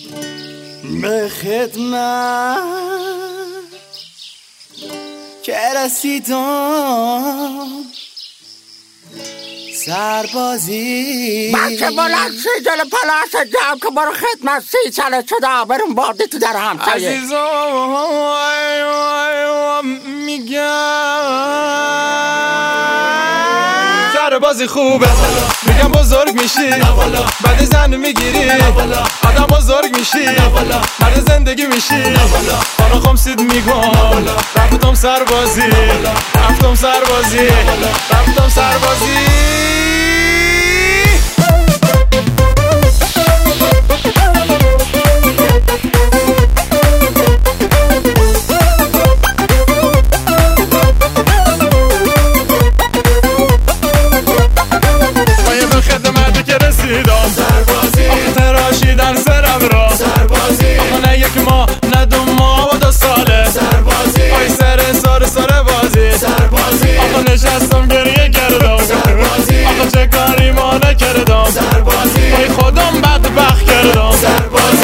به خدمت که رسیدم سربازی بچه بلند سی جل پلاس جمع که برو خدمت 30 ساله شده بریم بادی تو در همسایه. عزیزم میگم سربازی خوبه، میگم بزرگ میشی بعد زن میگیری آدم بزرگ میشی مرد زندگی میشی خانه خمسید میگم رفتم سربازی رفتم سربازی رفتم سربازی. سربازی آخه تراشیدن سرم را سربازی آخه نه یک ماه نه 2 ماه و 2 ساله سربازی آی سر بازی سربازی آخه نشستم گریه کردم سربازی آخه چه کاری ما نکردم سربازی آی خودم بدبخت کردم سربازی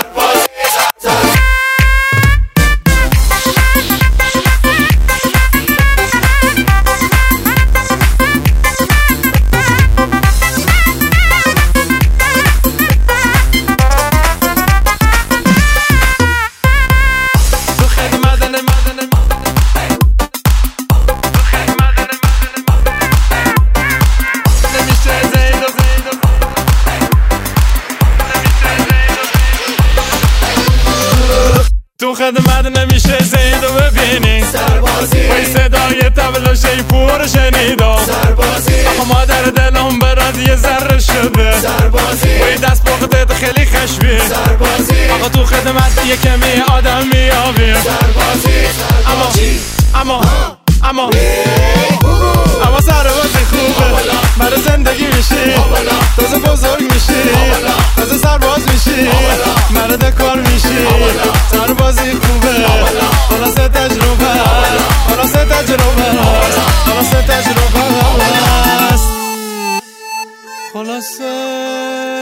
تو خدمت نمیشه زیدو ببینی سربازی وای صدای طبل و شیپور شنیدم سربازی آخه مادر دلم برات یه ذره شده سربازی وای دست پختت خیلی خشبی سربازی آقا تو خدمت یه کمی آدم میابی سربازی اما سربازی خوبه برای زندگی میشی تازه بزرگ میشی تازه سرباز میشی مرد کار میشی سربازی خوبه خلاصه تجربه خلاصه تجربه خلاصه تجربه خلاصه